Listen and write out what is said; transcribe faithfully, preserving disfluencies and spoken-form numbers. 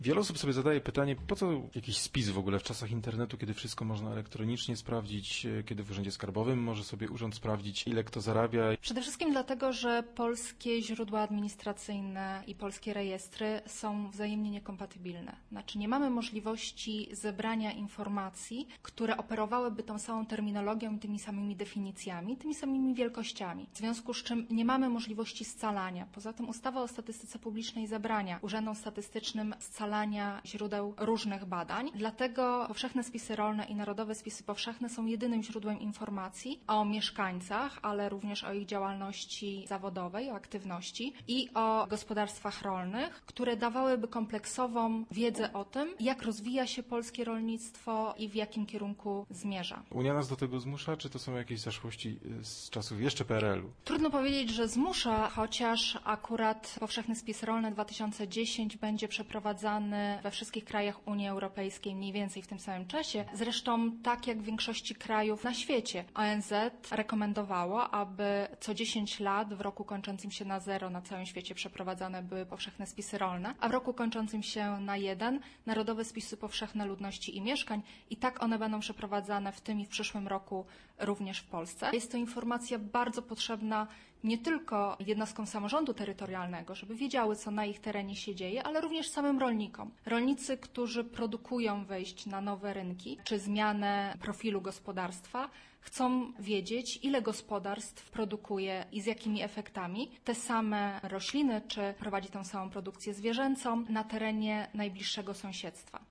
Wiele osób sobie zadaje pytanie, po co jakiś spis w ogóle w czasach internetu, kiedy wszystko można elektronicznie sprawdzić, kiedy w Urzędzie Skarbowym może sobie urząd sprawdzić, ile kto zarabia. Przede wszystkim dlatego, że polskie źródła administracyjne i polskie rejestry są wzajemnie niekompatybilne. Znaczy nie mamy możliwości zebrania informacji, które operowałyby tą samą terminologią i tymi samymi definicjami, tymi samymi wielkościami. W związku z czym nie mamy możliwości scalania. Poza tym ustawa o statystyce publicznej zabrania urzędom statystycznym scalania źródeł różnych badań. Dlatego powszechne spisy rolne i narodowe spisy powszechne są jedynym źródłem informacji o mieszkańcach, ale również o ich działalności zawodowej, o aktywności i o gospodarstwach rolnych, które dawałyby kompleksową wiedzę o tym, jak rozwija się polskie rolnictwo i w jakim kierunku zmierza. Unia nas do tego zmusza, czy to są jakieś zaszłości z czasów jeszcze P R L u? Trudno powiedzieć, że zmusza, chociaż akurat powszechny spis rolny dwa tysiące dziesięć będzie przeprowadzany we wszystkich krajach Unii Europejskiej mniej więcej w tym samym czasie. Zresztą tak jak w większości krajów na świecie. O N Z rekomendowało, aby co dziesięć lat w roku kończącym się na zero na całym świecie przeprowadzane były powszechne spisy rolne, a w roku kończącym się na jeden narodowe spisy powszechne ludności i mieszkań i tak one będą przeprowadzane w tym i w przyszłym roku również w Polsce. Jest to informacja bardzo potrzebna nie tylko jednostkom samorządu terytorialnego, żeby wiedziały, co na ich terenie się dzieje, ale również samym rolnikom. Rolnicy, którzy produkują wejść na nowe rynki, czy zmianę profilu gospodarstwa, chcą wiedzieć, ile gospodarstw produkuje i z jakimi efektami te same rośliny, czy prowadzi tą samą produkcję zwierzęcą na terenie najbliższego sąsiedztwa.